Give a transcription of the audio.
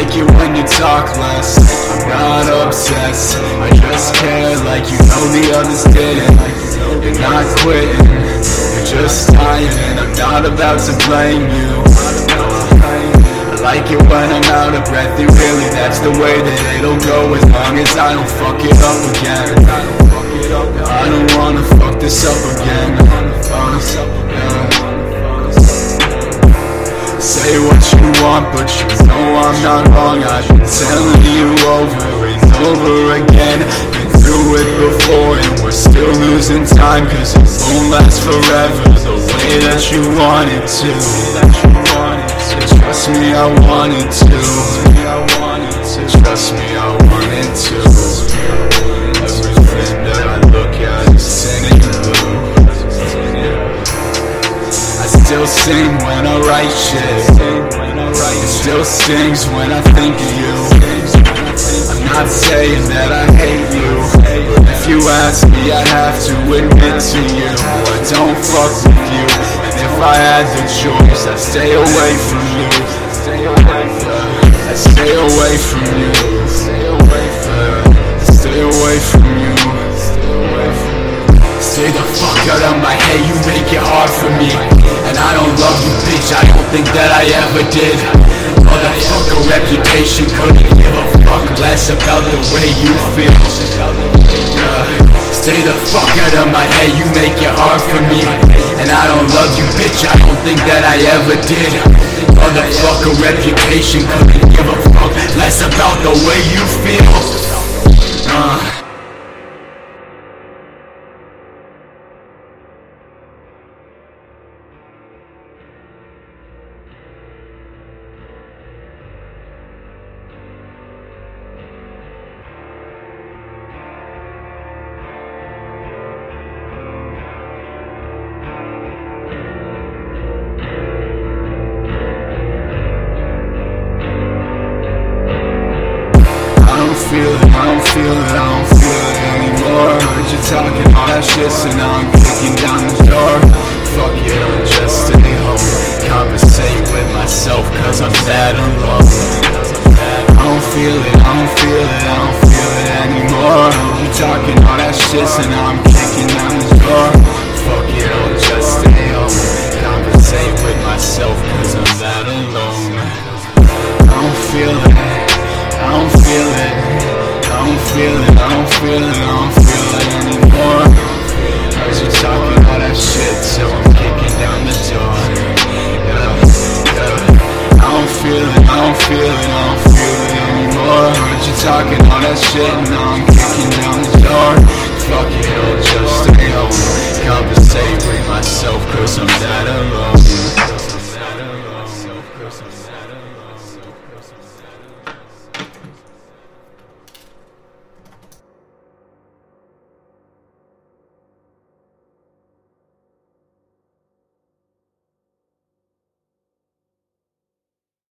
like it when you talk less. I'm not obsessed, I just care like you know the others didn't. You're not quitting, you're just dying. I'm not about to blame you. I like it when I'm out of breath, and really that's the way that it'll go, as long as I don't fuck it up again. I don't wanna fuck this up again. Say what you want, but you know I'm not wrong. I've been telling you over and over again. Been through it before and we're still losing time, cause it won't last forever the way that you want it to. Trust me, I wanted to. Trust me, I wanted to. Everything that I look at is singing blue. I still sing when I write shit. It still stings when I think of you. I'm not saying that I hate you. If you ask me, I have to admit to you, I don't fuck with you. And if I had the choice, I'd stay away from you. I'd stay away from you. Stay away from you. Stay the fuck out of my head, you make it hard for me. And I don't love you, bitch, I don't think that I ever did. Motherfucker reputation, couldn't give a fuck less about the way you feel. Stay the fuck out of my head, you make it hard for me. And I don't love you, bitch, I don't think that I ever did. Motherfucker reputation, couldn't give a fuck less about the way you feel. I don't feel it anymore. Heard you talking all that shit, so now I'm kicking down the door. Fuck it, I'll just stay home, conversate with myself, cause I'm sad alone. I don't feel it anymore. Heard you talking all that shit, so now I'm kicking down the door. Fuck it, I'll just stay home, conversate with myself, cause I'm sad alone. I don't feel it anymore. Heard you talking all that shit, so I'm kicking down the door. I don't feel it anymore. Heard you talking all that shit, now I'm kicking down the door. Fuck it, I'll just stay home, conversate with myself, cause I'm that alone.